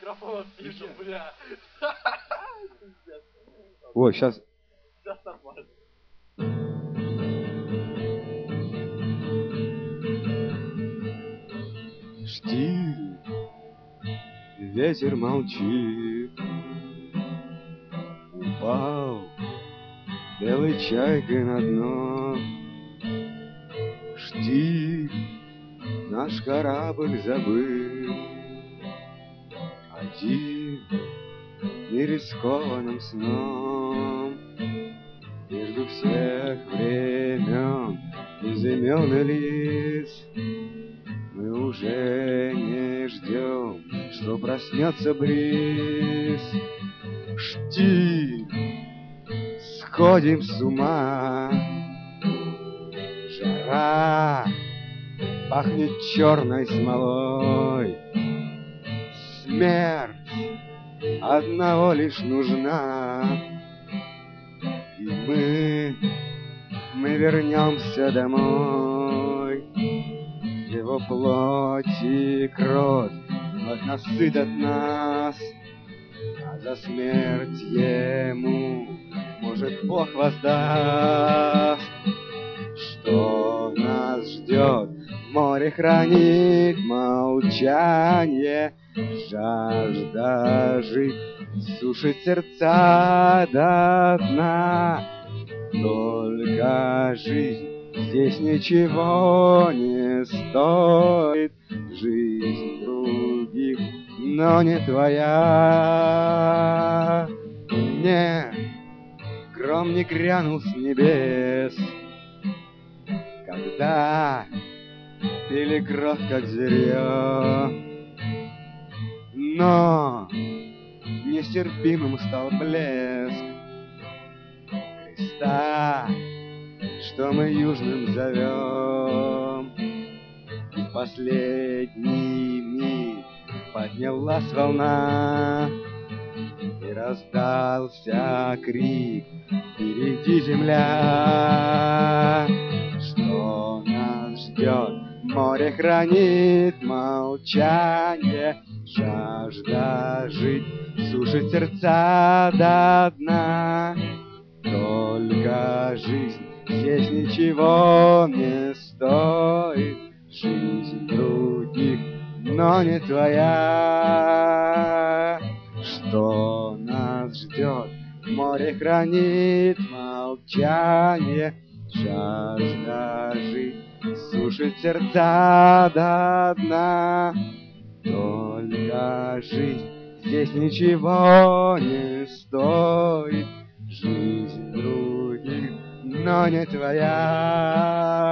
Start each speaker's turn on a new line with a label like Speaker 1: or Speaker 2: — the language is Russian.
Speaker 1: микрофон пишем, бля.
Speaker 2: Ой, сейчас.
Speaker 1: Сейчас нормально.
Speaker 2: Штиль, ветер молчит, упал белой чайкой на дно. Штиль, наш корабль забыл, один нерискованным сном. Между всех времен, без имен и лиц, мы уже не ждем, что проснется бриз. Штиль, сходим с ума, жара пахнет черной смолой. Смерть одного лишь нужна, и мы вернемся домой. Его плоть и кровь вновь насытят нас, а за смерть ему, может, Бог воздаст. Что нас ждет? Море хранит молчание, жажда жить сушит сердца до дна. Только жизнь здесь ничего не стоит, жизнь других, но не твоя. Нет, гром не грянул с небес, когда пили кровь, как зверье, но нестерпимым стал блеск креста, что мы южным зовем. И в последний миг поднялась волна, и раздался крик: впереди земля! Что нас ждет? Море хранит молчание, жажда жить сушит сердца до дна. Только жизнь здесь ничего не стоит, жизнь других, но не твоя. Что нас ждет? Море хранит молчание, жажда жить сушит сердца до дна. Только жизнь здесь ничего не стоит, жизнь других, но не твоя.